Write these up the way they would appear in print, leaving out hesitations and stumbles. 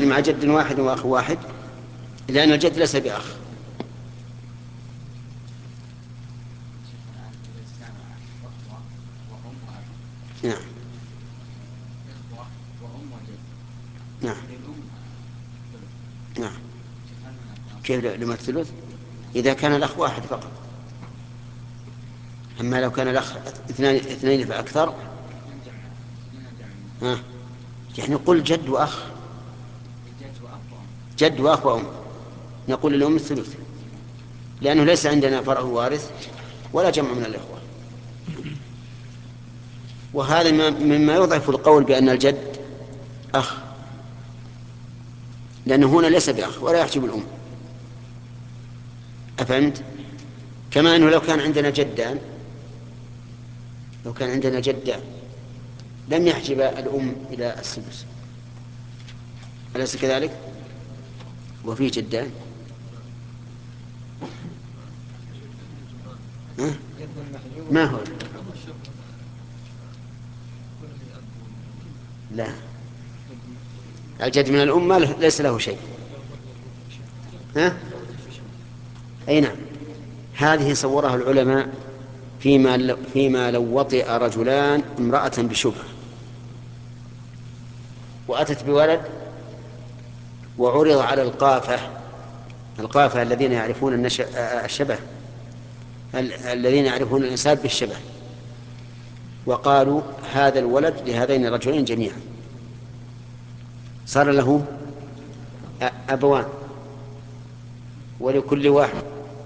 مع جد واحد وأخ واحد، لأن الجد ليس بأخ. نعم نعم نعم. كيف لما الثلث؟ إذا كان الأخ واحد فقط. أما لو كان الأخ اثنين فأكثر، ها، يعني نقول جد وأخ، جد وأخ وأم، نقول للأم الثلث، لأنه ليس عندنا فرع وارث ولا جمع من الإخوة. وهذا مما يضعف القول بأن الجد أخ، لأنه هنا ليس بأخ ولا يحجب الأم. أفهمت؟ كما أنه لو كان عندنا جدان، لو كان عندنا جدان لم يحجب الأم إلى السدس، أليس كذلك؟ وفيه جدان. ها؟ ما هو؟ لا، الجد من الأم ليس له شيء. ها؟ أي نعم. هذه صورها العلماء فيما لو وطئ رجلان امرأة بشبهة وأتت بولد وعرض على القافة الذين يعرفون الشبه، الذين يعرفون الإنسان بالشبه، وقالوا هذا الولد لهذين الرجلين جميعا، صار له أبوان ولكل واحد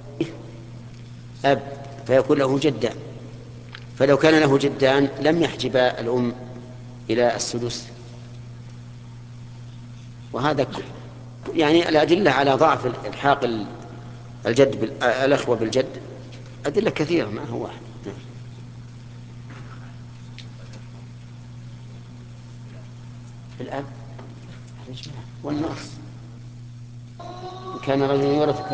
أب، فيكون له جدان. فلو كان له جدان لم يحجب الأم إلى السدس. وهذا يعني الأدلة على ضعف الحاق الأخوة بالجد أدلة كثيرة، ما هو واحد. الأب والنص كان رجل يورث